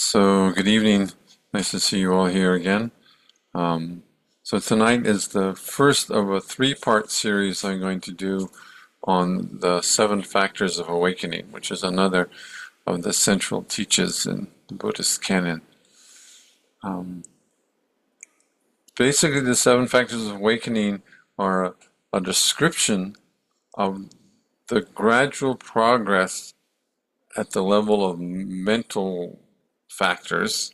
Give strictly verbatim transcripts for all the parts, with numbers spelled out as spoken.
So, good evening. Nice to see you all here again. Um, so, tonight is the first of a three part series I'm going to do on the seven factors of awakening, which is another of the central teachings in the Buddhist canon. Um, basically, the seven factors of awakening are a, a description of the gradual progress at the level of mental factors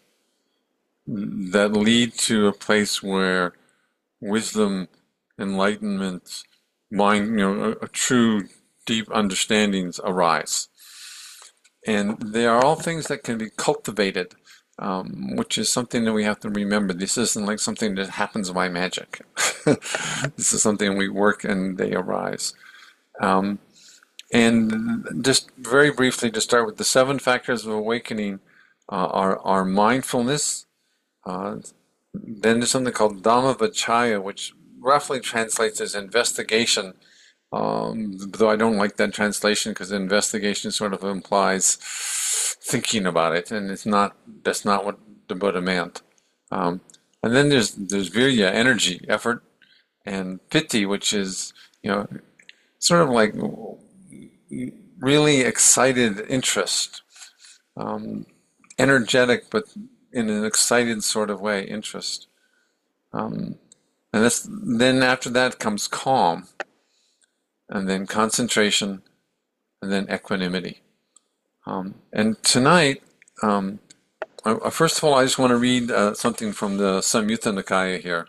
that lead to a place where wisdom, enlightenment, mind, you know, a, a true deep understandings arise. And they are all things that can be cultivated, um, which is something that we have to remember. This isn't like something that happens by magic. This is something we work and they arise. Um, and just very briefly to start with, the seven factors of awakening uh, are, are mindfulness. Uh, then there's something called Dhammavicaya, which roughly translates as investigation, um, though I don't like that translation because investigation sort of implies thinking about it, and it's not. That's not what the Buddha meant. Um, and then there's there's virya, energy, effort, and piti, which is you know sort of like really excited interest, um, energetic, but in an excited sort of way, interest. Um, and that's, then after that comes calm, and then concentration, and then equanimity. Um, and tonight, um, I, first of all, I just want to read uh, something from the Samyutta Nikaya here.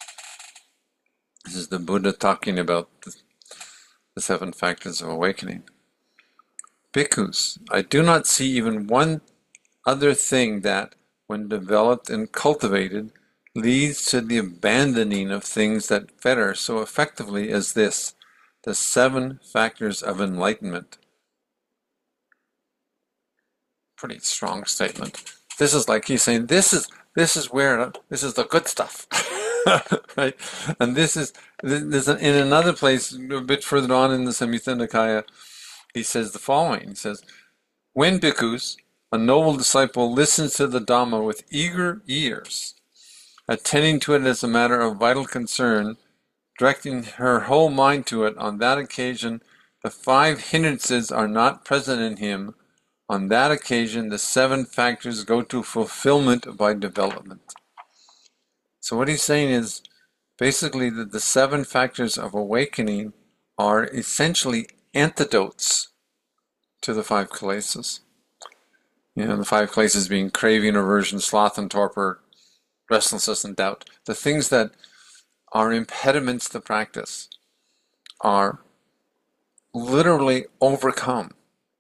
This is the Buddha talking about the, the seven factors of awakening. Bhikkhus, I do not see even one other thing that, when developed and cultivated, leads to the abandoning of things that fetter so effectively as this, the seven factors of enlightenment. Pretty strong statement. This is like he's saying, this is this is where this is the good stuff, right? And this is there's in another place a bit further on in the Samyutta Nikaya, he says the following. He says, when bhikkhus, a noble disciple, listens to the Dhamma with eager ears, attending to it as a matter of vital concern, directing her whole mind to it, on that occasion the five hindrances are not present in him. On that occasion the seven factors go to fulfillment by development. So what he's saying is basically that the seven factors of awakening are essentially antidotes to the five kilesas. You know, the five kilesas being craving, aversion, sloth, and torpor, restlessness, and doubt. The things that are impediments to practice are literally overcome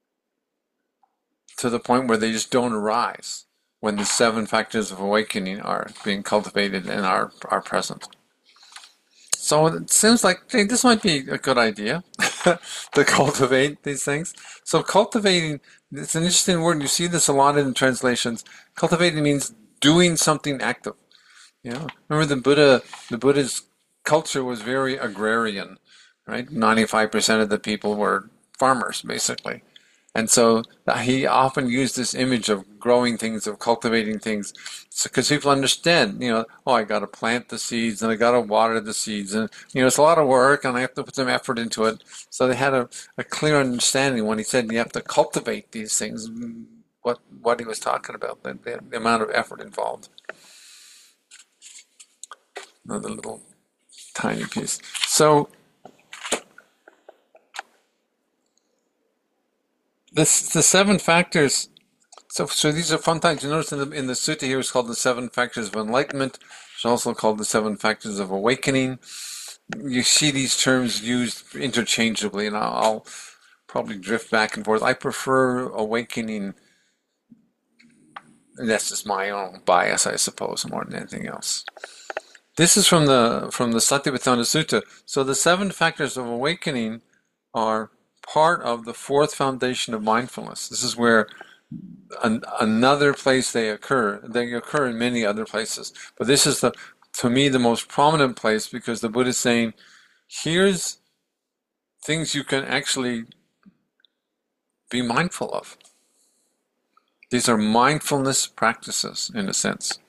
to the point where they just don't arise when the seven factors of awakening are being cultivated and are, are present. So it seems like, hey, this might be a good idea to cultivate these things. So cultivating, it's an interesting word. You see this a lot in translations. Cultivating means doing something active. You know, remember the Buddha, the Buddha's culture was very agrarian, right? ninety-five percent of the people were farmers, basically. And so he often used this image of growing things, of cultivating things, because so, people understand, you know, oh, I got to plant the seeds and I got to water the seeds, and you know, it's a lot of work and I have to put some effort into it. So they had a, a clear understanding when he said you have to cultivate these things, what what he was talking about, the, the, the amount of effort involved. Another little tiny piece. So This, the seven factors, so so these are fun times. You notice in the, in the sutta here it's called the seven factors of enlightenment. It's also called the seven factors of awakening. You see these terms used interchangeably, and I'll, I'll probably drift back and forth. I prefer awakening, and that's just my own bias, I suppose, more than anything else. This is from the from the Satipatthana Sutta. So the seven factors of awakening are part of the fourth foundation of mindfulness. This is where an, another place they occur. They occur in many other places, but this is the, to me, the most prominent place, because the Buddha is saying, here's things you can actually be mindful of. These are mindfulness practices, in a sense.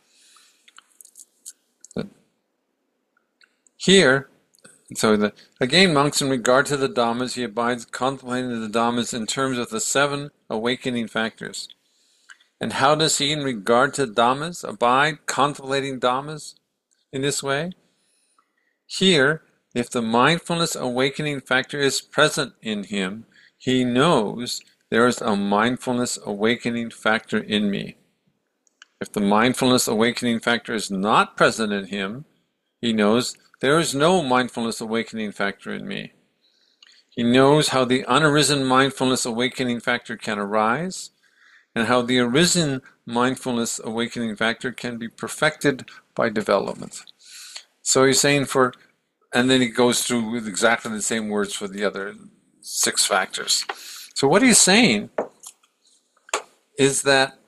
Here, so the, again, monks, in regard to the Dhammas, he abides contemplating the Dhammas in terms of the seven awakening factors. And how does he, in regard to Dhammas, abide contemplating Dhammas in this way? Here, if the mindfulness awakening factor is present in him, he knows there is a mindfulness awakening factor in me. If the mindfulness awakening factor is not present in him, he knows there is no mindfulness awakening factor in me. He knows how the unarisen mindfulness awakening factor can arise, and how the arisen mindfulness awakening factor can be perfected by development. So he's saying for, and then he goes through with exactly the same words for the other six factors. So what he's saying is that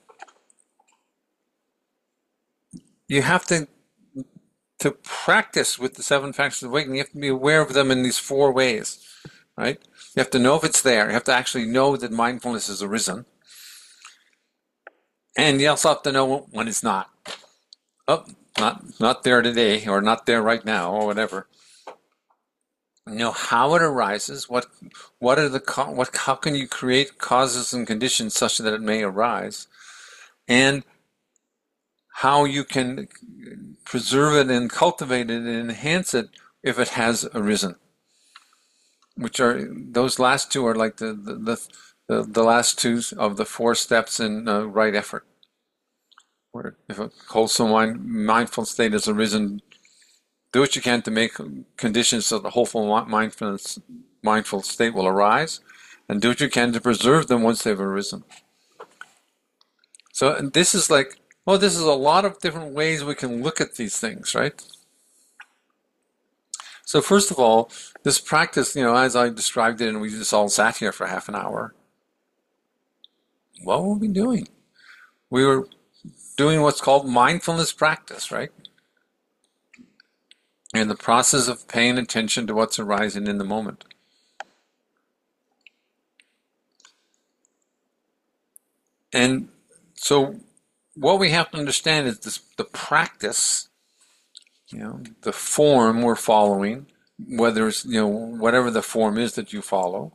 you have to to practice with the seven factors of awakening. You have to be aware of them in these four ways, right? You have to know if it's there. You have to actually know that mindfulness has arisen. And you also have to know when it's not. Oh, not not there today, or not there right now, or whatever. Know how it arises. What what are the what? How can you create causes and conditions such that it may arise, and how you can preserve it and cultivate it and enhance it if it has arisen. Which are those last two are like the the the, the, the last two of the four steps in uh, right effort. Where if a wholesome mind, mindful state has arisen, do what you can to make conditions so the wholesome mindfulness, mindful state will arise, and do what you can to preserve them once they've arisen. So and this is like, well, this is a lot of different ways we can look at these things, right? So first of all, this practice, you know, as I described it, and we just all sat here for half an hour, what were we doing? We were doing what's called mindfulness practice, right? In the process of paying attention to what's arising in the moment. And so what we have to understand is this, the practice, you know, the form we're following, whether it's, you know, whatever the form is that you follow,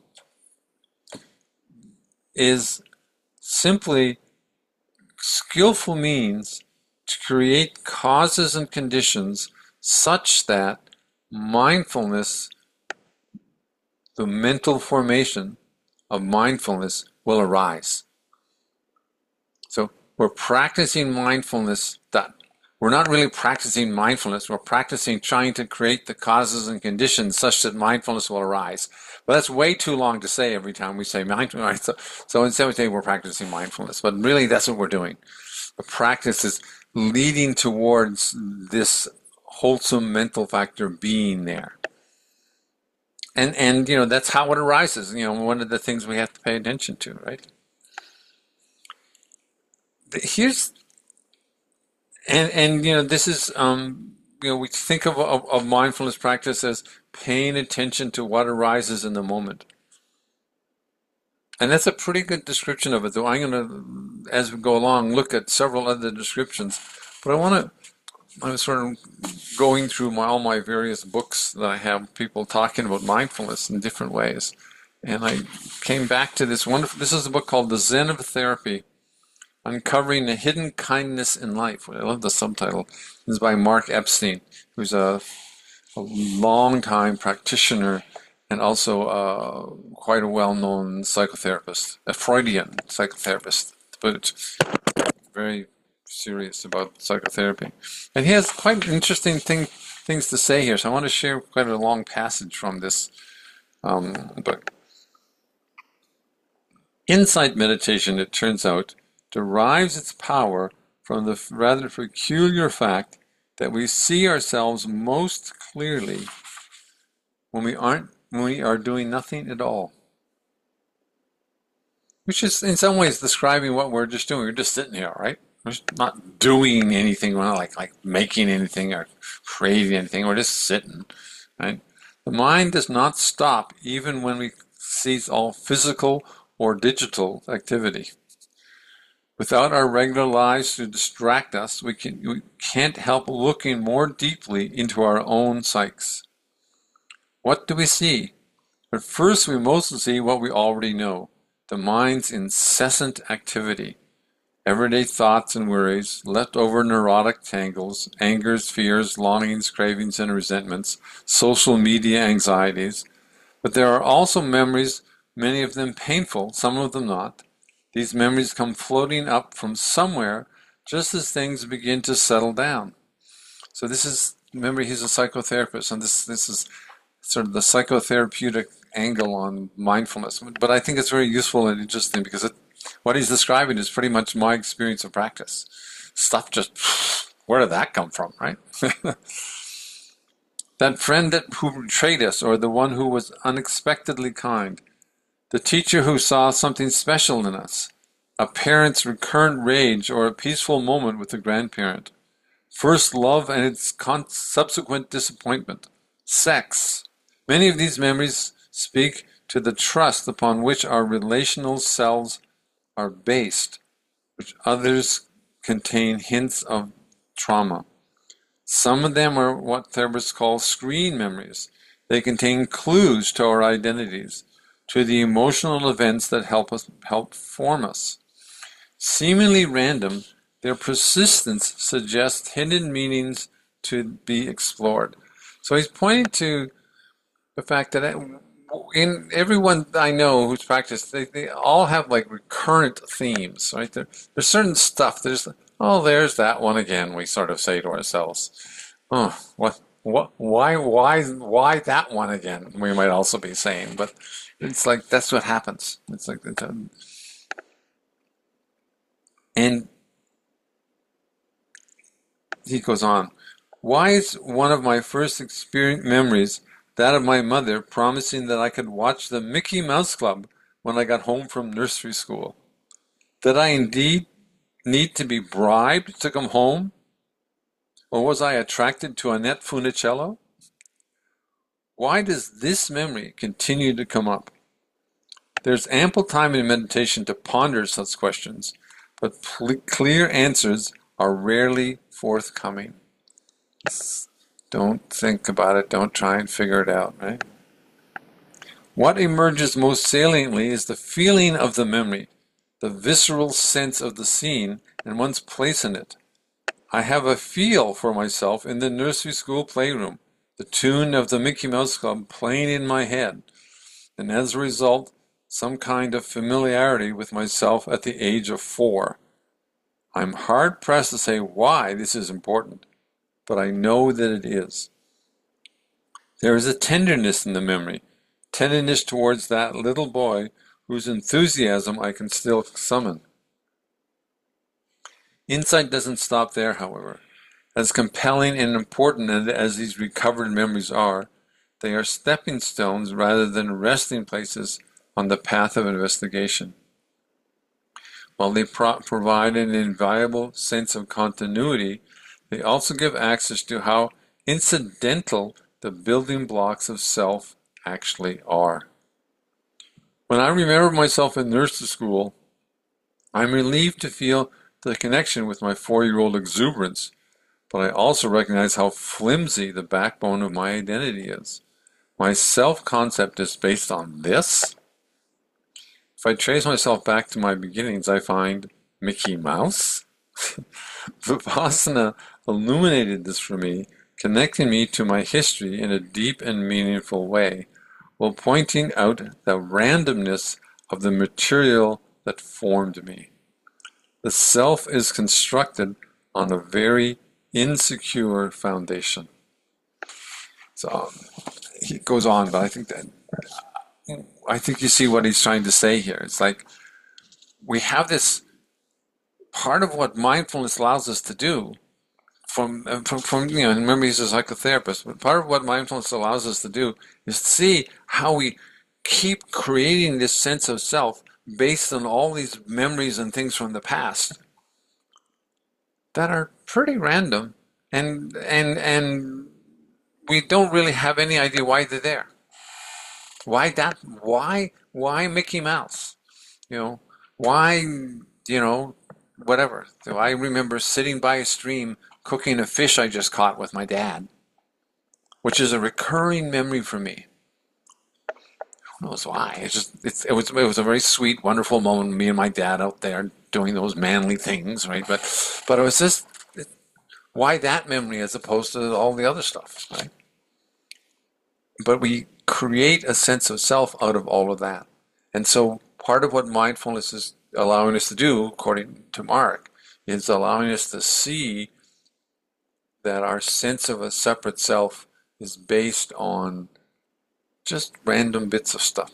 is simply skillful means to create causes and conditions such that mindfulness, the mental formation of mindfulness, will arise. So we're practicing mindfulness. That we're not really practicing mindfulness. We're practicing trying to create the causes and conditions such that mindfulness will arise. But that's way too long to say every time we say mindfulness. Right? So, so instead we say we're practicing mindfulness. But really that's what we're doing. The practice is leading towards this wholesome mental factor being there. And, and you know, that's how it arises. You know, one of the things we have to pay attention to, right? Here's, and, and you know, this is, um, you know, we think of, of, of mindfulness practice as paying attention to what arises in the moment. And that's a pretty good description of it, though I'm going to, as we go along, look at several other descriptions. But I want to, I was sort of going through my, all my various books that I have, people talking about mindfulness in different ways. And I came back to this wonderful, this is a book called The Zen of Therapy, Uncovering the Hidden Kindness in Life. I love the subtitle. This is by Mark Epstein, who's a, a long-time practitioner and also uh, quite a well-known psychotherapist, a Freudian psychotherapist, but very serious about psychotherapy. And he has quite interesting thing, things to say here, so I want to share quite a long passage from this um, book. Insight meditation, it turns out, derives its power from the rather peculiar fact that we see ourselves most clearly when we aren't when we are doing nothing at all. Which is in some ways describing what we're just doing. We're just sitting here, right? We're just not doing anything. We're not like like making anything or creating anything. We're just sitting, right? The mind does not stop even when we cease all physical or digital activity. Without our regular lives to distract us, we, can, we can't help looking more deeply into our own psyches. What do we see? At first, we mostly see what we already know, the mind's incessant activity. Everyday thoughts and worries, leftover neurotic tangles, angers, fears, longings, cravings, and resentments, social media anxieties. But there are also memories, many of them painful, some of them not. These memories come floating up from somewhere just as things begin to settle down. So this is, remember, he's a psychotherapist, and this this is sort of the psychotherapeutic angle on mindfulness. But I think it's very useful and interesting because it, what he's describing is pretty much my experience of practice. Stuff just, where did that come from, right? That friend that, who betrayed us, or the one who was unexpectedly kind. The teacher who saw something special in us. A parent's recurrent rage, or a peaceful moment with a grandparent. First love and its con- subsequent disappointment. Sex. Many of these memories speak to the trust upon which our relational selves are based, which others contain hints of trauma. Some of them are what therapists call screen memories. They contain clues to our identities, to the emotional events that help us help form us. Seemingly random, their persistence suggests hidden meanings to be explored. So he's pointing to the fact that in everyone I know who's practiced, they, they all have like recurrent themes, right? There, there's certain stuff. There's, oh, there's that one again. We sort of say to ourselves, oh, what, what, why, why, why that one again? We might also be saying, but it's like that's what happens. It's like, it's a, and he goes on. Why is one of my first experience memories that of my mother promising that I could watch the Mickey Mouse Club when I got home from nursery school? Did I indeed need to be bribed to come home? Or was I attracted to Annette Funicello? Why does this memory continue to come up? There's ample time in meditation to ponder such questions, but clear answers are rarely forthcoming. Don't think about it. Don't try and figure it out, right? What emerges most saliently is the feeling of the memory, the visceral sense of the scene and one's place in it. I have a feel for myself in the nursery school playroom, the tune of the Mickey Mouse Club playing in my head, and as a result, some kind of familiarity with myself at the age of four. I'm hard-pressed to say why this is important, but I know that it is. There is a tenderness in the memory, tenderness towards that little boy whose enthusiasm I can still summon. Insight doesn't stop there, however. As compelling and important as these recovered memories are, they are stepping stones rather than resting places on the path of investigation. While they pro- provide an invaluable sense of continuity, they also give access to how incidental the building blocks of self actually are. When I remember myself in nursery school, I'm relieved to feel the connection with my four-year-old exuberance, but I also recognize how flimsy the backbone of my identity is. My self-concept is based on this? If I trace myself back to my beginnings, I find Mickey Mouse. Vipassana illuminated this for me, connecting me to my history in a deep and meaningful way, while pointing out the randomness of the material that formed me. The self is constructed on a very insecure foundation. So um, he goes on, but I think that I think you see what he's trying to say here. It's like we have this part of what mindfulness allows us to do. From, from, from you know, remember he's a psychotherapist, but part of what mindfulness allows us to do is to see how we keep creating this sense of self based on all these memories and things from the past that are pretty random, and and and we don't really have any idea why they're there. Why that? Why why Mickey Mouse? You know, why you know whatever. So I remember sitting by a stream cooking a fish I just caught with my dad, which is a recurring memory for me. Who knows why? It's just it's, it was it was a very sweet, wonderful moment. Me and my dad out there doing those manly things, right? But but it was just it, why that memory as opposed to all the other stuff, right? But we create a sense of self out of all of that, and so part of what mindfulness is allowing us to do, according to Mark, is allowing us to see that our sense of a separate self is based on just random bits of stuff,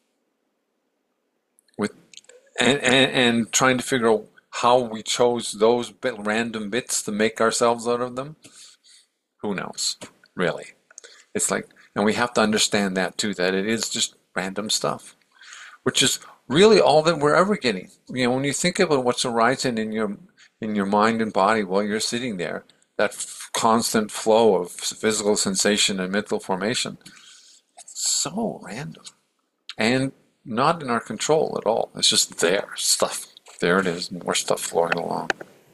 with and, and and trying to figure out how we chose those bit, random bits to make ourselves out of them. Who knows, really? It's like, and we have to understand that too, that it is just random stuff, which is really all that we're ever getting. You know, when you think about what's arising in your in your mind and body while you're sitting there, that f- constant flow of physical sensation and mental formation, so random and not in our control at all. It's just there, stuff. There it is, more stuff flowing along.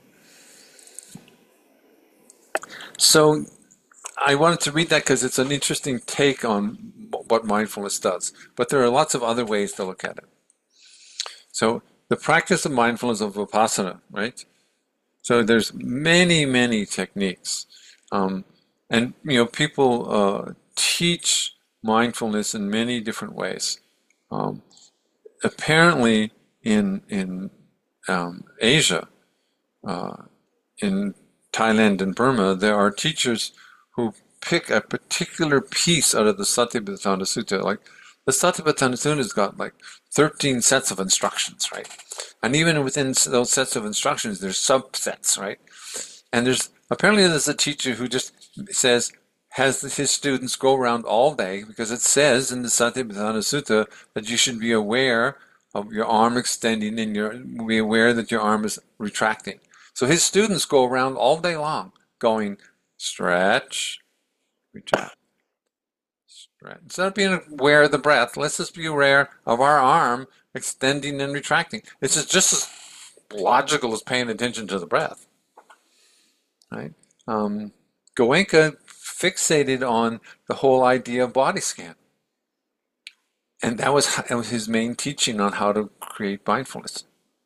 So I wanted to read that because it's an interesting take on what mindfulness does. But there are lots of other ways to look at it. So the practice of mindfulness of Vipassana, right? So there's many, many techniques. Um, and, you know, people uh, teach mindfulness in many different ways. Um, apparently, in in um, Asia, uh, in Thailand and Burma, there are teachers who pick a particular piece out of the Satipatthana Sutta. Like the Satipatthana Sutta has got like thirteen sets of instructions, right? And even within those sets of instructions, there's subsets, right? And there's apparently there's a teacher who just says, has his students go around all day, because it says in the Satipatthana Sutta that you should be aware of your arm extending and your, be aware that your arm is retracting. So his students go around all day long going, stretch, retract, stretch. Instead of being aware of the breath, let's just be aware of our arm extending and retracting. It's just, just as logical as paying attention to the breath, right? Um, Goenka fixated on the whole idea of body scan. And that was, that was his main teaching on how to create mindfulness.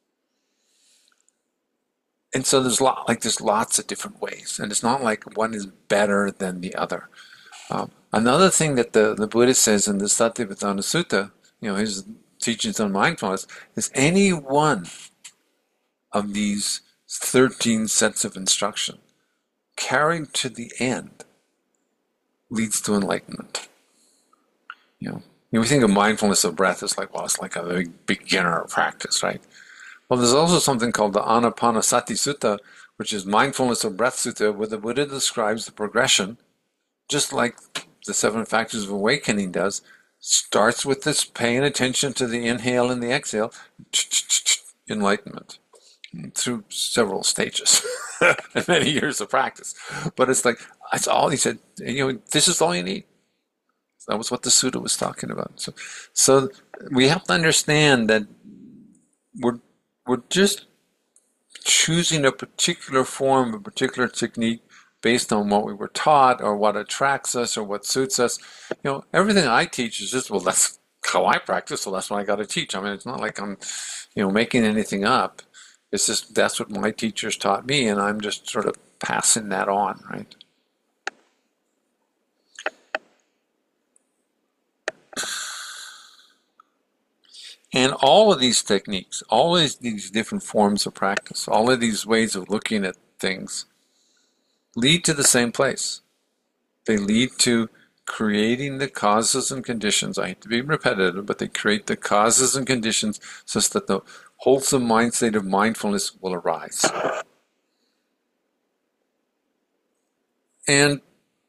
And so there's lot, like there's lots of different ways, and it's not like one is better than the other. Um, another thing that the, the Buddha says in the Satipatthana Sutta, you know, his teachings on mindfulness, is any one of these thirteen sets of instruction carried to the end leads to enlightenment. You know, you know, we think of mindfulness of breath as like, well, it's like a big beginner practice, right? Well, there's also something called the Anapanasati Sutta, which is mindfulness of breath sutta, where the Buddha describes the progression, just like the seven factors of awakening does. Starts with this paying attention to the inhale and the exhale, enlightenment, through several stages and many years of practice. But it's like, that's all he said, you know, this is all you need. That was what the Sutta was talking about. So, so we have to understand that we're we're just choosing a particular form, a particular technique based on what we were taught or what attracts us or what suits us. You know, everything I teach is just, well, that's how I practice, so that's what I got to teach. I mean, it's not like I'm, you know, making anything up. It's just that's what my teachers taught me, and I'm just sort of passing that on, right? And all of these techniques, all of these different forms of practice, all of these ways of looking at things lead to the same place. They lead to creating the causes and conditions. I hate to be repetitive, but they create the causes and conditions such that the wholesome mind state of mindfulness will arise. And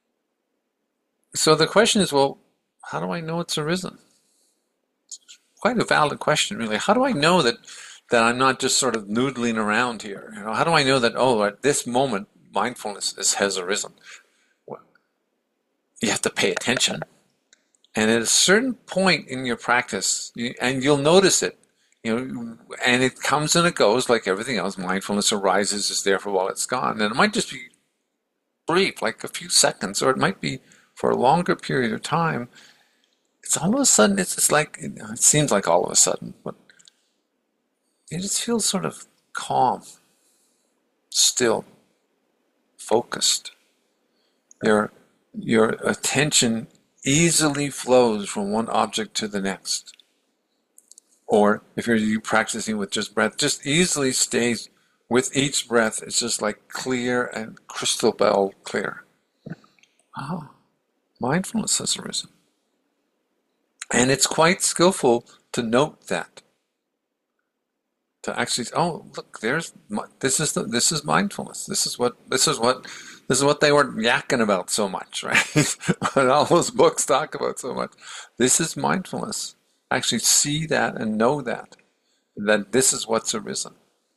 so the question is, well, how do I know it's arisen? Quite a valid question, really. How do I know that that I'm not just sort of noodling around here? You know, how do I know that, oh, at this moment, mindfulness is, has arisen? Well, you have to pay attention. And at a certain point in your practice, you, and you'll notice it, You know, and it comes and it goes like everything else. Mindfulness arises, is there for a while, it's gone. And it might just be brief, like a few seconds, or it might be for a longer period of time. It's all of a sudden, it's, it's like, it seems like all of a sudden, but it just feels sort of calm, still, focused. Your, your attention easily flows from one object to the next. Or if you're practicing with just breath, just easily stays with each breath. It's just like clear and crystal bell clear. Ah, mindfulness has arisen. And it's quite skillful to note that. To actually, oh, look, there's this is the, this is mindfulness. This is what this is what this is what they were yakking about so much, right? What all those books talk about so much. This is mindfulness. Actually see that and know that, that this is what's arisen.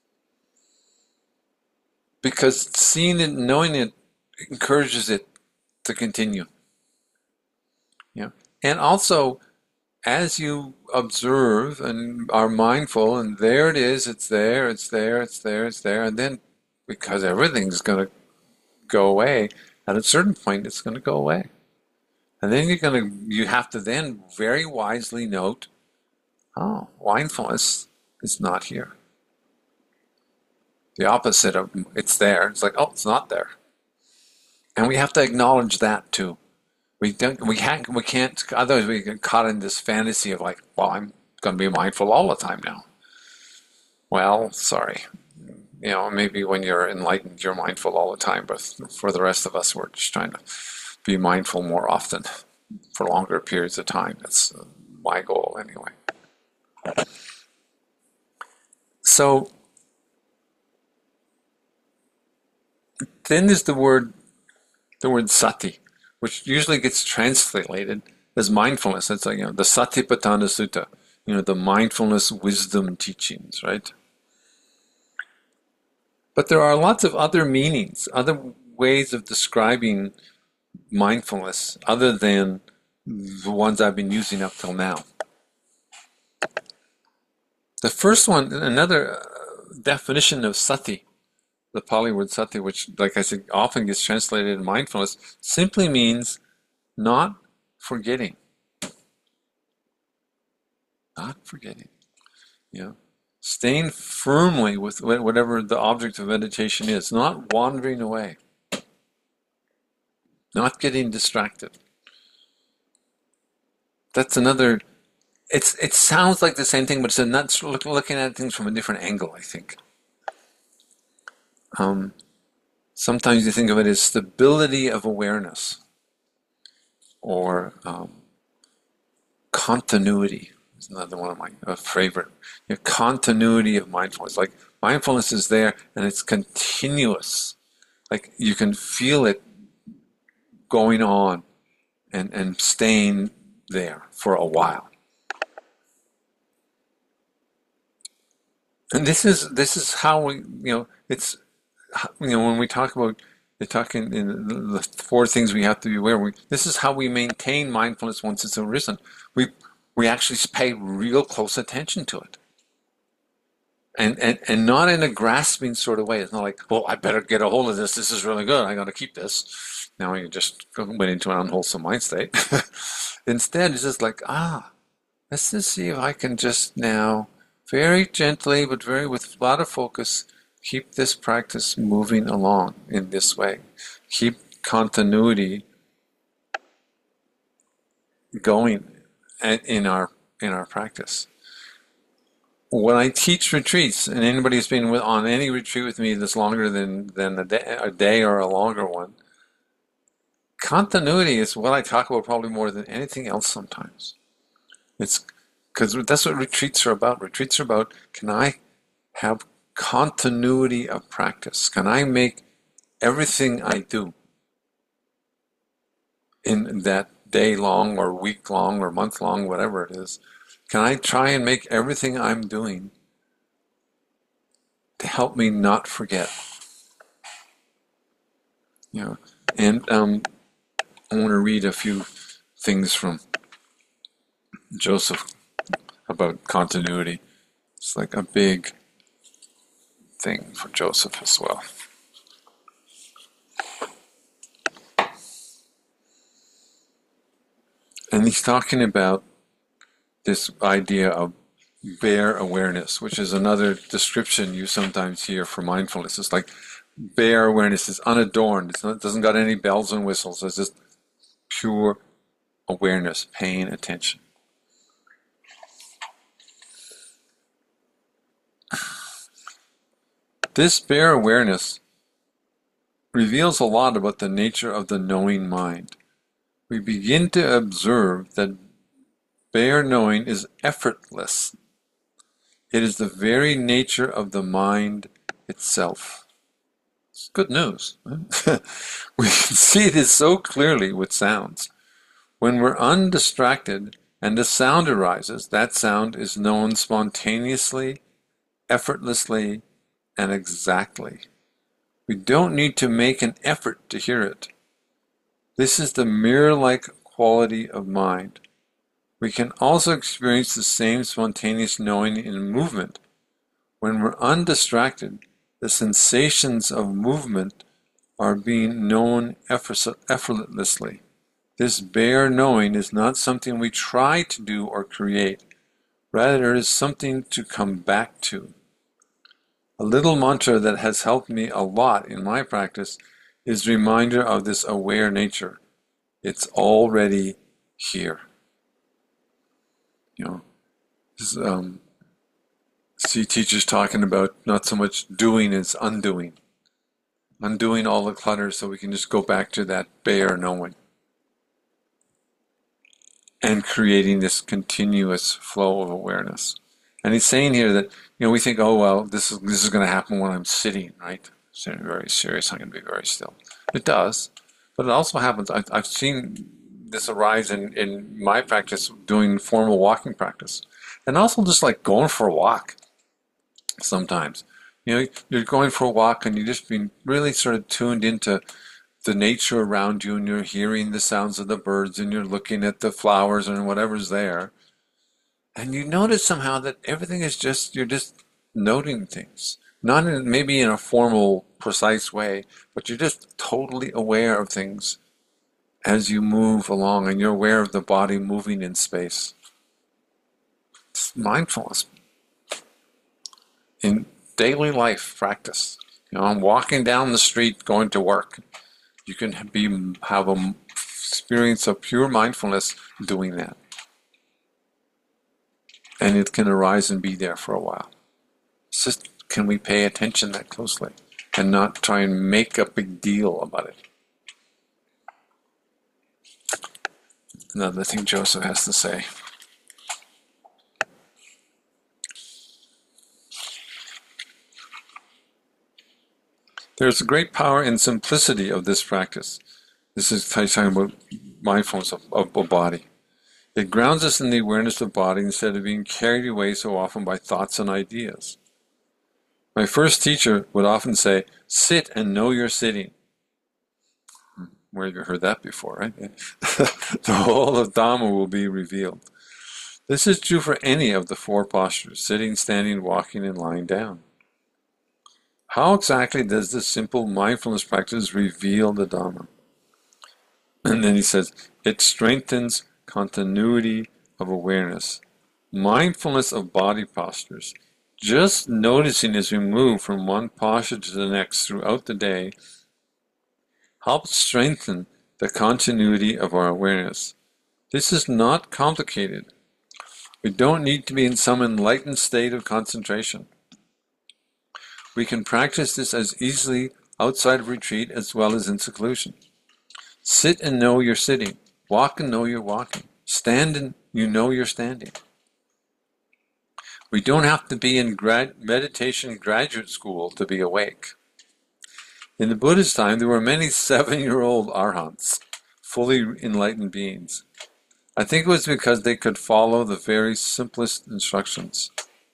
Because seeing it, knowing it, encourages it to continue. Yeah. And also, as you observe and are mindful, and there it is, it's there, it's there, it's there, it's there, and then because everything's going to go away, at a certain point it's going to go away. And then you're going to, you have to then very wisely note, oh, mindfulness is not here. The opposite of it's there, it's like, oh, it's not there. And we have to acknowledge that too. We don't, we can't, we can't, otherwise we get caught in this fantasy of like, well, I'm going to be mindful all the time now. Well, sorry. You know, maybe when you're enlightened, you're mindful all the time, but for the rest of us, we're just trying to be mindful more often for longer periods of time. That's my goal anyway. So, then there's the word, the word sati, which usually gets translated as mindfulness. It's like, you know, the Satipatthana Sutta, you know, the mindfulness wisdom teachings, right? But there are lots of other meanings, other ways of describing mindfulness other than the ones I've been using up till now. The first one, another definition of sati, the Pali word sati, which, like I said, often gets translated in mindfulness, simply means not forgetting. Not forgetting. You know, staying firmly with whatever the object of meditation is, not wandering away, not getting distracted. That's another, it's it sounds like the same thing, but it's a not looking at things from a different angle, I think. Um, sometimes you think of it as stability of awareness, or um, continuity is another one of my uh, favorite. You know, continuity of mindfulness. Like mindfulness is there and it's continuous. Like you can feel it going on and, and staying there for a while. And this is this is how we, you know, it's, you know, when we talk about the talking in the four things we have to be aware. We, this is how we maintain mindfulness once it's arisen. We we actually pay real close attention to it, and and and not in a grasping sort of way. It's not like, well, I better get a hold of this. This is really good. I got to keep this. Now you just went into an unwholesome mind state. Instead, it's just like, ah, let's just see if I can just now, very gently but very with a lot of focus, keep this practice moving along in this way. Keep continuity going in our in our practice. When I teach retreats, and anybody who's been with, on any retreat with me that's longer than, than a, day, a day or a longer one, continuity is what I talk about probably more than anything else sometimes. It's because that's what retreats are about. Retreats are about, can I have continuity of practice? Can I make everything I do in that day long or week long or month long, whatever it is, can I try and make everything I'm doing to help me not forget? You know, and um, I want to read a few things from Joseph about continuity. It's like a big thing for Joseph as well. And he's talking about this idea of bare awareness, which is another description you sometimes hear for mindfulness. It's like bare awareness is unadorned. It's not, it doesn't got any bells and whistles. It's just pure awareness, paying attention. This bare awareness reveals a lot about the nature of the knowing mind. We begin to observe that bare knowing is effortless. It is the very nature of the mind itself. It's good news. We can see this so clearly with sounds. When we're undistracted and a sound arises, that sound is known spontaneously, effortlessly, and exactly. We don't need to make an effort to hear it. This is the mirror-like quality of mind. We can also experience the same spontaneous knowing in movement. When we're undistracted, the sensations of movement are being known effortlessly. This bare knowing is not something we try to do or create. Rather, it is something to come back to. A little mantra that has helped me a lot in my practice is a reminder of this aware nature. It's already here. You know, this, um, see teachers talking about not so much doing as undoing. Undoing all the clutter so we can just go back to that bare knowing. And creating this continuous flow of awareness. And he's saying here that, you know, we think, oh, well, this is this is going to happen when I'm sitting, right? Sitting very serious, I'm going to be very still. It does. But it also happens, I've, I've seen this arise in, in my practice doing formal walking practice. And also just like going for a walk sometimes. You know, you're going for a walk and you're just being really sort of tuned into the nature around you, and you're hearing the sounds of the birds, and you're looking at the flowers and whatever's there. And you notice somehow that everything is just, you're just noting things. Not in, maybe in a formal, precise way, but you're just totally aware of things as you move along, and you're aware of the body moving in space. It's mindfulness in daily life practice. You know, I'm walking down the street going to work. You can be have an experience of pure mindfulness doing that. And it can arise and be there for a while. It's just, can we pay attention that closely and not try and make a big deal about it? Another thing Joseph has to say. There's a great power in simplicity of this practice. This is talking about mindfulness of, of a body. It grounds us in the awareness of body instead of being carried away so often by thoughts and ideas. My first teacher would often say, sit and know you're sitting. Where have you heard that before, right? The whole of Dhamma will be revealed. This is true for any of the four postures, sitting, standing, walking, and lying down. How exactly does this simple mindfulness practice reveal the Dhamma? And then he says, it strengthens continuity of awareness. Mindfulness of body postures. Just noticing as we move from one posture to the next throughout the day helps strengthen the continuity of our awareness. This is not complicated. We don't need to be in some enlightened state of concentration. We can practice this as easily outside of retreat as well as in seclusion. Sit and know you're sitting. Walk and know you're walking. Stand and you know you're standing. We don't have to be in grad- meditation graduate school to be awake. In the Buddha's time, there were many seven-year-old arhants, fully enlightened beings. I think it was because they could follow the very simplest instructions.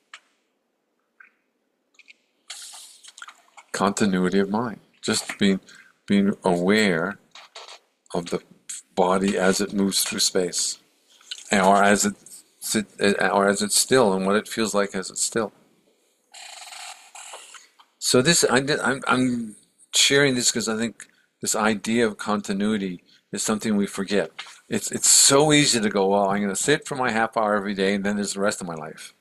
Continuity of mind. Just being, being aware of the body as it moves through space, or as it sit, or as it's still, and what it feels like as it's still. So this, I, I'm, I'm sharing this because I think this idea of continuity is something we forget. It's it's so easy to go, well, I'm going to sit for my half hour every day, and then there's the rest of my life.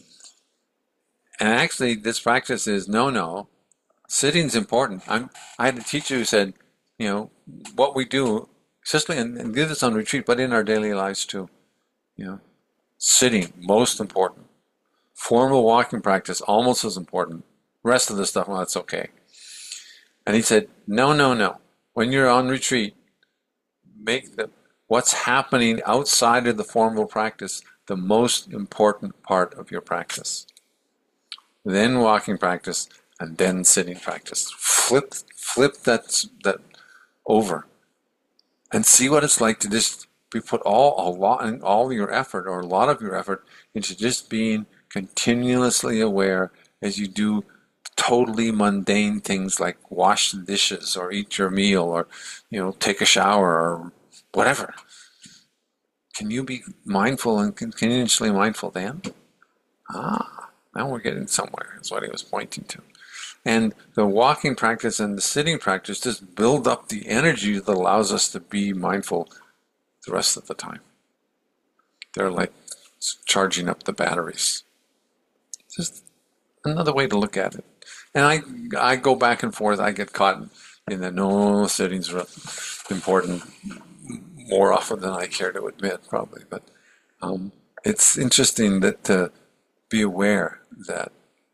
And actually, this practice is no, no. Sitting's important. I'm. I had a teacher who said, you know, what we do, especially and, and do this on retreat, but in our daily lives too. You know, sitting most important. Formal walking practice almost as important. Rest of the stuff, well, that's okay. And he said, no, no, no. When you're on retreat, make the what's happening outside of the formal practice the most important part of your practice. Then walking practice, and then sitting practice. Flip, flip that that over, and see what it's like to just be put all a lot and all your effort or a lot of your effort into just being continuously aware as you do totally mundane things like wash the dishes or eat your meal or, you know, take a shower or whatever. Can you be mindful and continuously mindful then? Ah, now we're getting somewhere, is what he was pointing to. And the walking practice and the sitting practice just build up the energy that allows us to be mindful the rest of the time. They're like charging up the batteries. Just another way to look at it. And I I go back and forth. I get caught in the no, sitting's important more often than I care to admit, probably. But um, it's interesting that to be aware that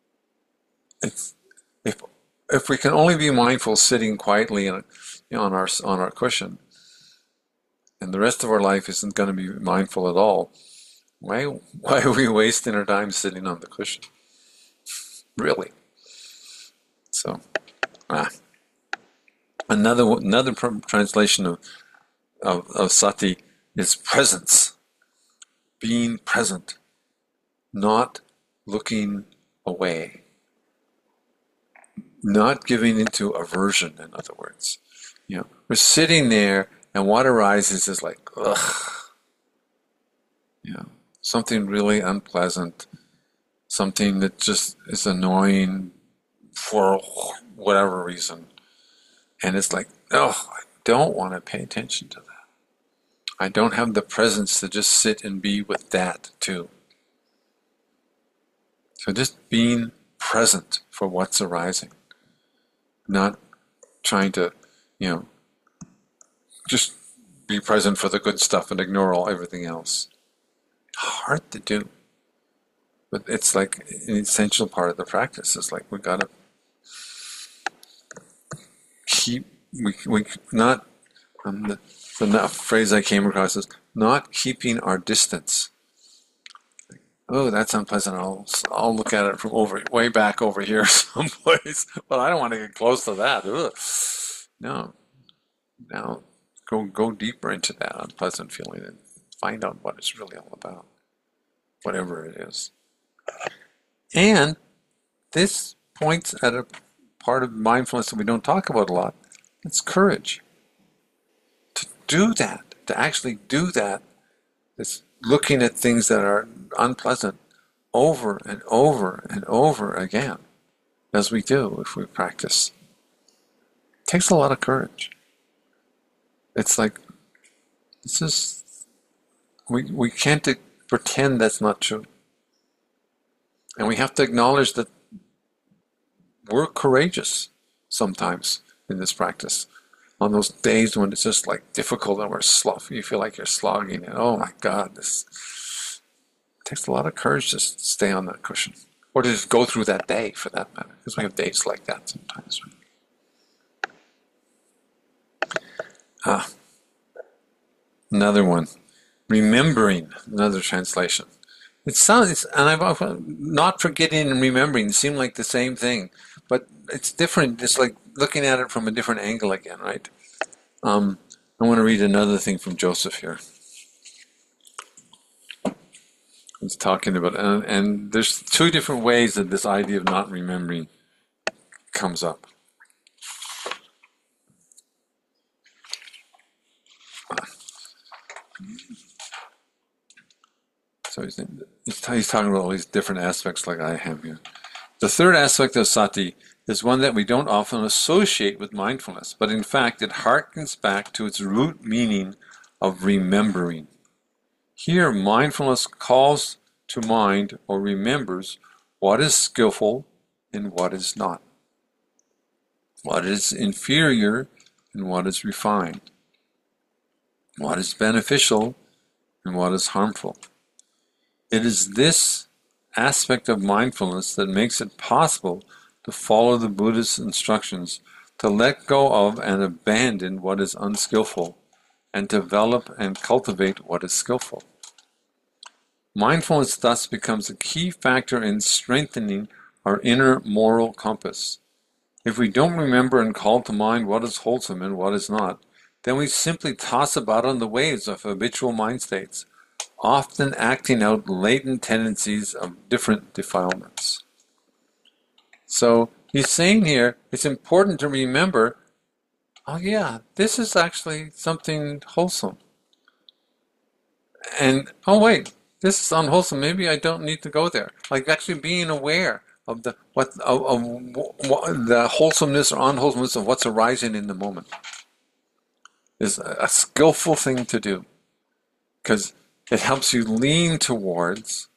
it's if if we can only be mindful sitting quietly on, you know, on our on our cushion, and the rest of our life isn't going to be mindful at all, why why are we wasting our time sitting on the cushion? Really? So, ah, another another translation of, of of sati is presence, being present, not looking away, not giving into aversion. In other words, you know, we're sitting there, and what arises is like, ugh, you know, something really unpleasant, something that just is annoying for whatever reason. And it's like, oh, I don't want to pay attention to that. I don't have the presence to just sit and be with that too. So just being present for what's arising. Not trying to, you know, just be present for the good stuff and ignore all everything else. Hard to do. But it's like an essential part of the practice. It's like we gotta keep we we not um, the, the phrase I came across is not keeping our distance. Like, oh, that's unpleasant. I'll I'll look at it from over way back over here someplace. But I don't want to get close to that. Ugh. No, now go go deeper into that unpleasant feeling and find out what it's really all about, whatever it is. And this points at a part of mindfulness that we don't talk about a lot. It's courage. To do that, to actually do that, it's looking at things that are unpleasant over and over and over again, as we do if we practice. It takes a lot of courage. It's like, this is, we, we can't pretend that's not true. And we have to acknowledge that we're courageous sometimes in this practice. On those days when it's just like difficult and we're slough, you feel like you're slogging it. Oh my God, this it takes a lot of courage to stay on that cushion. Or to just go through that day for that matter. Because we have days like that sometimes. Ah, another one. Remembering, another translation. It sounds, and I've often, not forgetting and remembering seem like the same thing, but it's different. It's like looking at it from a different angle again, right? Um, I want to read another thing from Joseph here. He's talking about, and, and there's two different ways that this idea of not remembering comes up. So he's, he's talking about all these different aspects like I have here. The third aspect of sati is one that we don't often associate with mindfulness, but in fact it harkens back to its root meaning of remembering. Here, mindfulness calls to mind or remembers what is skillful and what is not, what is inferior and what is refined, what is beneficial and what is harmful. It is this aspect of mindfulness that makes it possible to follow the Buddha's instructions, to let go of and abandon what is unskillful, and develop and cultivate what is skillful. Mindfulness thus becomes a key factor in strengthening our inner moral compass. If we don't remember and call to mind what is wholesome and what is not, then we simply toss about on the waves of habitual mind states, often acting out latent tendencies of different defilements. So he's saying here, it's important to remember, oh yeah, this is actually something wholesome. And, oh wait, this is unwholesome, maybe I don't need to go there. Like actually being aware of the what of, of, of the wholesomeness or unwholesomeness of what's arising in the moment is a, a skillful thing to do, because it helps you lean towards.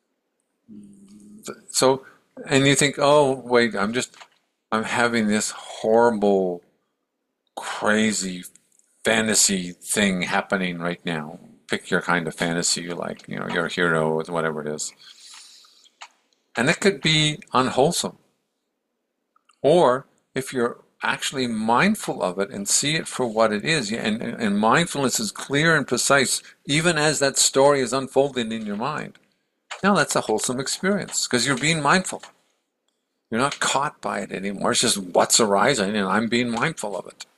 So, and you think, oh wait, I'm just, I'm having this horrible, crazy fantasy thing happening right now. Pick your kind of fantasy you like, you know, your hero, whatever it is. And it could be unwholesome. Or if you're actually mindful of it and see it for what it is, and, and mindfulness is clear and precise, even as that story is unfolding in your mind, now that's a wholesome experience, because you're being mindful. You're not caught by it anymore. It's just what's arising, and I'm being mindful of it.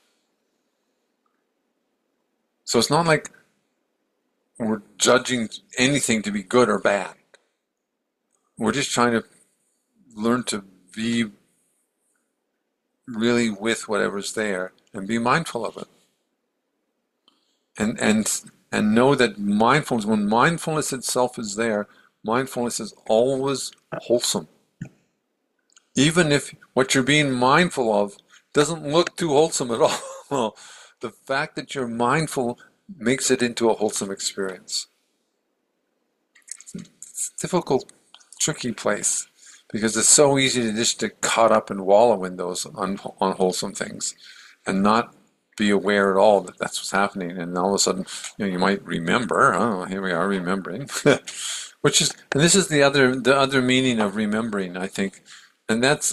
So it's not like we're judging anything to be good or bad. We're just trying to learn to be really with whatever's there and be mindful of it. And and and know that mindfulness, when mindfulness itself is there, mindfulness is always wholesome. Even if what you're being mindful of doesn't look too wholesome at all, the fact that you're mindful makes it into a wholesome experience. It's a difficult, tricky place, because it's so easy to just get caught up and wallow in those un- unwholesome things and not be aware at all that that's what's happening. And all of a sudden, you know, you might remember, oh, here we are remembering, which is, and this is the other, the other meaning of remembering, I think. And that's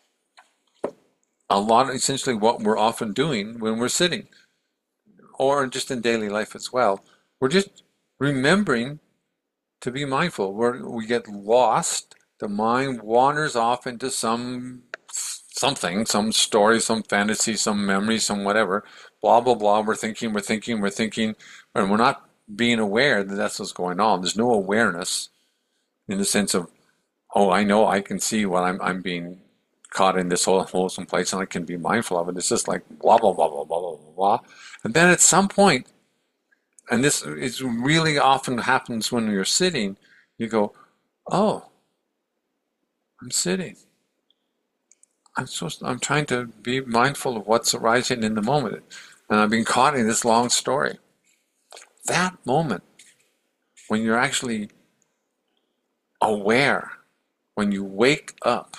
a lot, essentially what we're often doing when we're sitting, or just in daily life as well. We're just remembering to be mindful. We're, we get lost. The mind wanders off into some something, some story, some fantasy, some memory, some whatever, blah, blah, blah. We're thinking, we're thinking, we're thinking, and we're not being aware that that's what's going on. There's no awareness in the sense of, oh, I know, I can see what I'm, I'm being caught in this wholesome place, and I can be mindful of it. It's just like blah, blah, blah, blah, blah, blah, blah. And then at some point, and this is really often happens when you're sitting, you go, oh, I'm sitting. I'm supposed to, I'm trying to be mindful of what's arising in the moment. And I've been caught in this long story. That moment, when you're actually aware, when you wake up,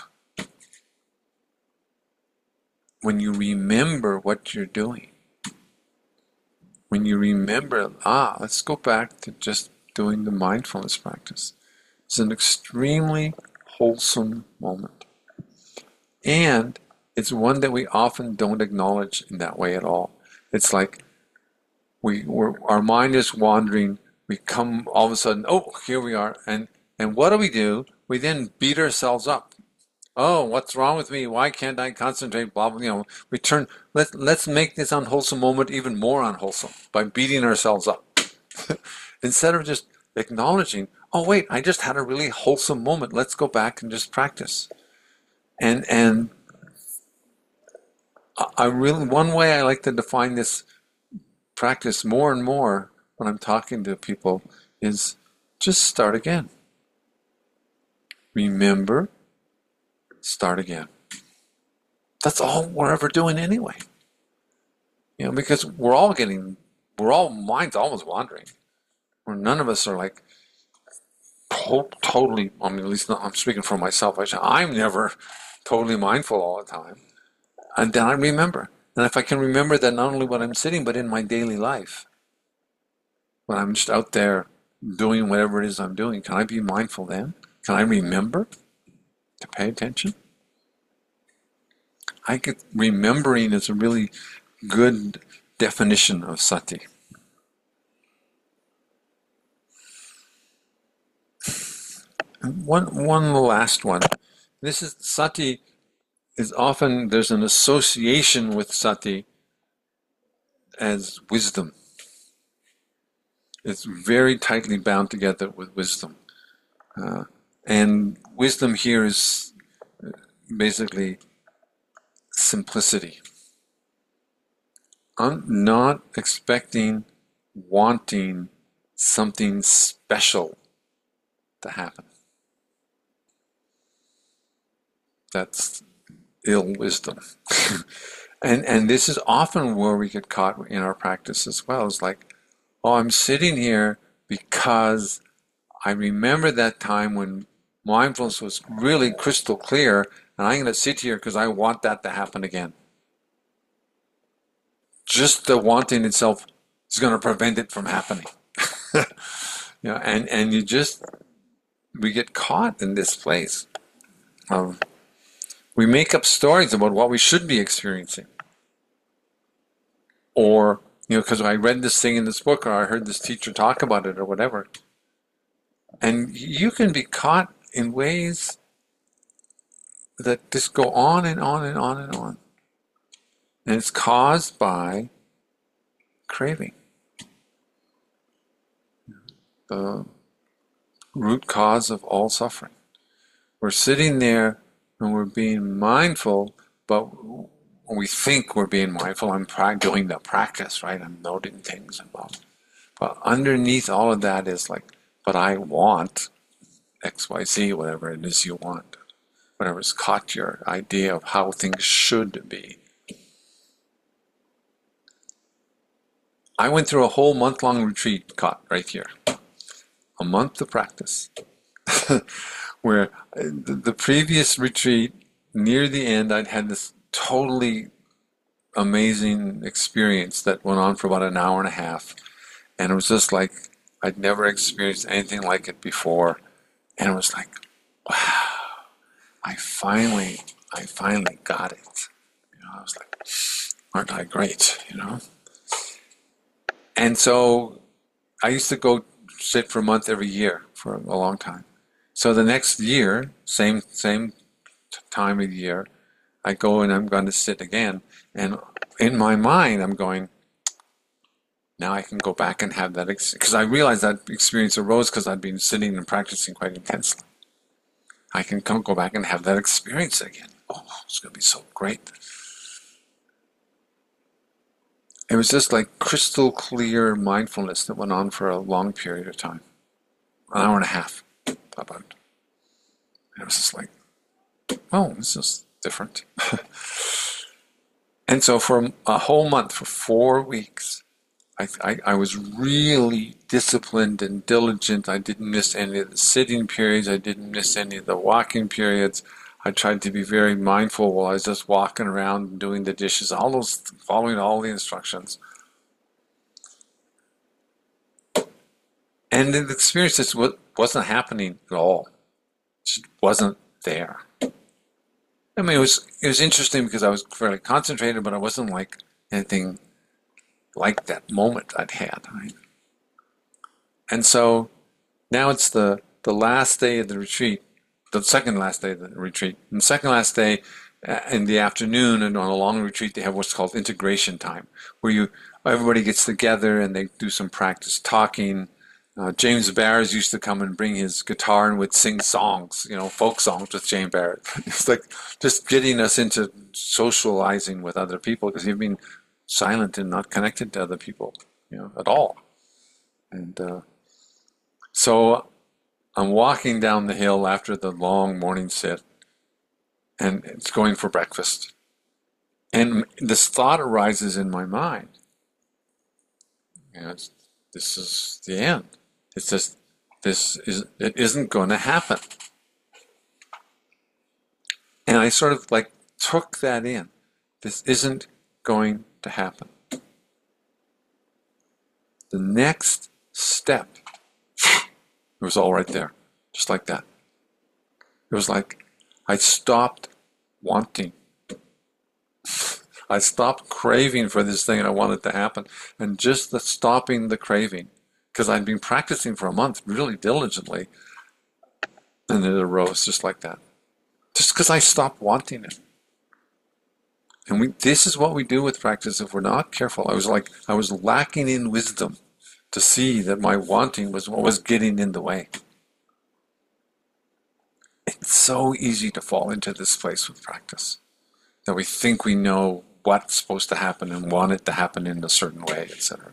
when you remember what you're doing, when you remember, ah, let's go back to just doing the mindfulness practice. It's an extremely wholesome moment. And it's one that we often don't acknowledge in that way at all. It's like we we're, our mind is wandering. We come all of a sudden, oh, here we are. And, and what do we do? We then beat ourselves up. Oh, what's wrong with me? Why can't I concentrate? Blah, blah, you know, we turn, let, let's make this unwholesome moment even more unwholesome by beating ourselves up. Instead of just acknowledging, oh, wait, I just had a really wholesome moment. Let's go back and just practice. And, and I really, one way I like to define this practice more and more when I'm talking to people is just start again. Remember, start again. That's all we're ever doing anyway. You know, because we're all getting, we're all, mind's always wandering. Where none of us are like to- totally, I mean, at least not, I'm speaking for myself. I say, I'm never totally mindful all the time. And then I remember. And if I can remember that not only when I'm sitting, but in my daily life, when I'm just out there doing whatever it is I'm doing, can I be mindful then? Can I remember to pay attention? I get remembering is a really good definition of sati. And one one last one. This is sati is often there's an association with sati as wisdom. It's very tightly bound together with wisdom. Uh, and wisdom here is basically simplicity. I'm not expecting, wanting something special to happen. That's ill wisdom. and and this is often where we get caught in our practice as well. It's like, oh, I'm sitting here because I remember that time when mindfulness was really crystal clear, and I'm going to sit here because I want that to happen again. Just the wanting itself is going to prevent it from happening. you know, and, and you just, we get caught in this place of, we make up stories about what we should be experiencing. Or, you know, because I read this thing in this book, or I heard this teacher talk about it, or whatever. And you can be caught in ways that just go on and on and on and on. And it's caused by craving. The root cause of all suffering. We're sitting there and we're being mindful, but we think we're being mindful. I'm doing the practice, right? I'm noting things. And all. But underneath all of that is like, but I want X, Y, Z, whatever it is you want. Whatever's caught your idea of how things should be. I went through a whole month-long retreat caught right here. A month of practice. Where the previous retreat, near the end, I'd had this totally amazing experience that went on for about an hour and a half. And it was just like, I'd never experienced anything like it before. And it was like, wow, I finally, I finally got it. You know, I was like, aren't I great, you know? And so I used to go sit for a month every year for a long time. So the next year, same same time of the year, I go and I'm going to sit again. And in my mind, I'm going, now I can go back and have that experience. Because I realized that experience arose because I'd been sitting and practicing quite intensely. I can come go back and have that experience again. Oh, it's going to be so great. It was just like crystal clear mindfulness that went on for a long period of time. An hour and a half, about. And it was just like, oh, this is different. And so for a whole month, for four weeks, I, I, I was really disciplined and diligent. I didn't miss any of the sitting periods. I didn't miss any of the walking periods. I tried to be very mindful while I was just walking around and doing the dishes, all those, following all the instructions. And the experience just wasn't happening at all. It just wasn't there. I mean, it was it was interesting because I was fairly concentrated, but I wasn't like anything like that moment I'd had. Right? And so now it's the, the last day of the retreat, the second last day of the retreat. And the second last day uh, in the afternoon and on a long retreat, they have what's called integration time, where you everybody gets together and they do some practice talking. Uh, James Barrett used to come and bring his guitar and would sing songs, you know, folk songs with James Barrett. It's like just getting us into socializing with other people because you've been silent and not connected to other people, you know, at all. And uh, so I'm walking down the hill after the long morning sit, and it's going for breakfast. And this thought arises in my mind. You know, it's, this is the end. It's just, this is, it isn't going to happen. And I sort of like took that in. This isn't going to happen. The next step, it was all right there, just like that. It was like I stopped wanting. I stopped craving for this thing and I wanted it to happen. And just the stopping the craving, because I'd been practicing for a month really diligently, and it arose just like that. Just because I stopped wanting it. And we, this is what we do with practice if we're not careful. I was like, I was lacking in wisdom to see that my wanting was what was getting in the way. It's so easy to fall into this place with practice, that we think we know what's supposed to happen and want it to happen in a certain way, et cetera.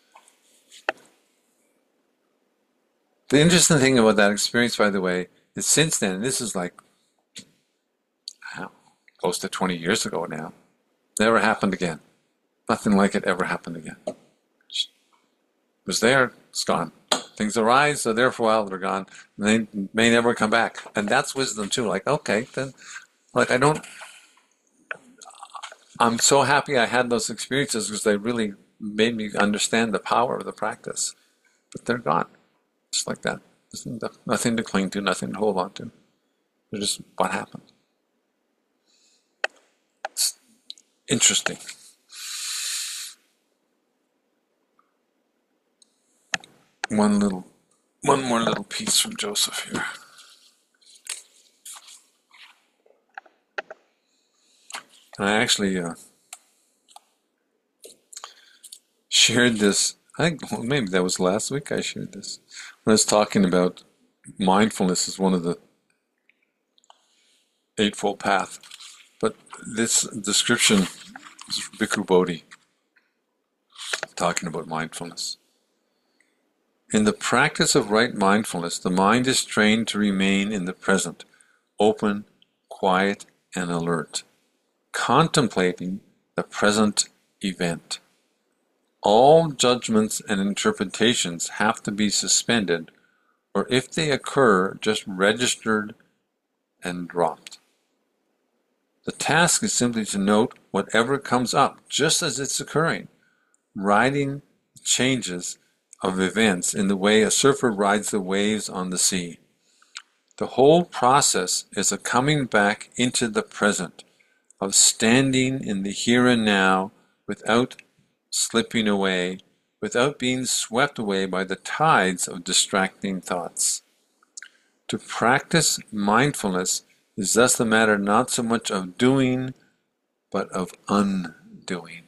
The interesting thing about that experience, by the way, is since then, and this is like wow, close to twenty years ago now, never happened again. Nothing like it ever happened again. It was there, it's gone. Things arise, they're there for a while, they're gone, and they may never come back. And that's wisdom too. Like, okay, then, like I don't, I'm so happy I had those experiences because they really made me understand the power of the practice. But they're gone, just like that. There's nothing to cling to, nothing to hold on to. They're just what happened. It's interesting. One little, one more little piece from Joseph here. I actually uh, shared this, I think well, maybe that was last week I shared this. When I was talking about mindfulness as one of the Eightfold Path. But this description is Bhikkhu Bodhi talking about mindfulness. In the practice of right mindfulness, the mind is trained to remain in the present, open, quiet, and alert, contemplating the present event. All judgments and interpretations have to be suspended, or if they occur, just registered and dropped. The task is simply to note whatever comes up, just as it's occurring, riding changes of events in the way a surfer rides the waves on the sea. The whole process is a coming back into the present, of standing in the here and now without slipping away, without being swept away by the tides of distracting thoughts. To practice mindfulness is thus a matter not so much of doing, but of undoing.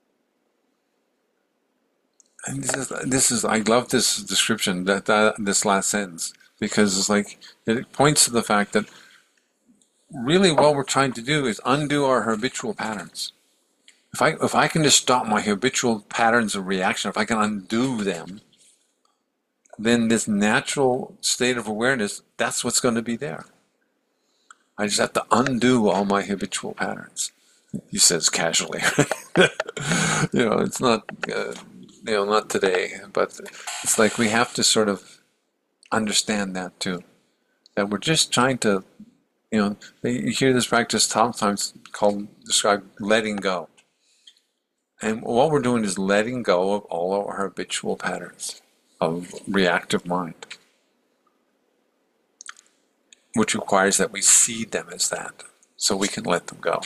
And this is, this is I love this description, that, that this last sentence, because it's like it points to the fact that really what we're trying to do is undo our habitual patterns. If I if I can just stop my habitual patterns of reaction, if I can undo them, then this natural state of awareness, that's what's going to be there. I just have to undo all my habitual patterns. He says casually. you know, it's not, uh, you know, not today, but it's like we have to sort of understand that too. That we're just trying to, you know, you hear this practice sometimes called, described letting go. And what we're doing is letting go of all of our habitual patterns of reactive mind, which requires that we see them as that, so we can let them go.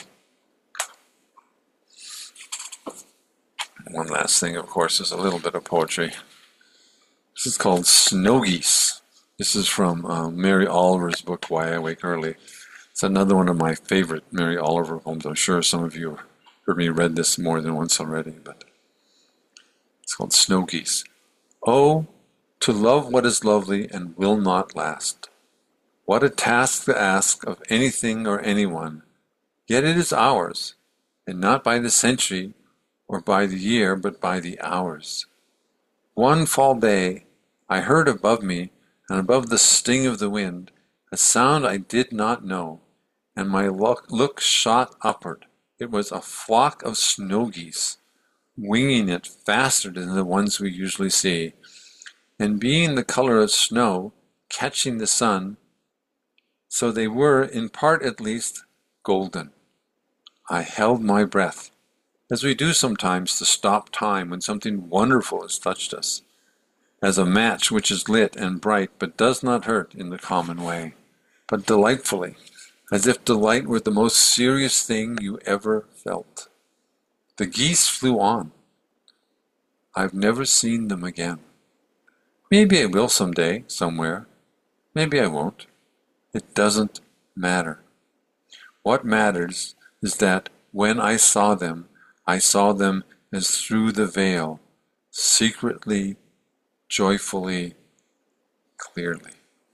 One last thing, of course, is a little bit of poetry. This is called Snow Geese. This is from uh, Mary Oliver's book, Why I Wake Early. It's another one of my favorite Mary Oliver poems. I'm sure some of you have heard me read this more than once already, but it's called Snow Geese. Oh, to love what is lovely and will not last. What a task to ask of anything or anyone. Yet it is ours, and not by the century or by the year, but by the hours. One fall day, I heard above me, and above the sting of the wind, a sound I did not know, and my look, look shot upward, It was a flock of snow geese, winging it faster than the ones we usually see, and being the color of snow, catching the sun, so they were, in part at least, golden. I held my breath, as we do sometimes to stop time when something wonderful has touched us, as a match which is lit and bright but does not hurt in the common way, but delightfully, as if delight were the most serious thing you ever felt. The geese flew on. I've never seen them again. Maybe I will someday, somewhere. Maybe I won't. It doesn't matter. What matters is that when I saw them, I saw them as through the veil, secretly, joyfully, clearly.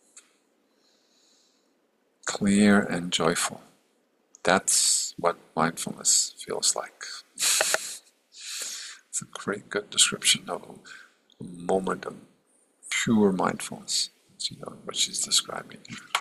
Clear and joyful. That's what mindfulness feels like. It's a great, good description of a moment of pure mindfulness, you know, what she's describing here.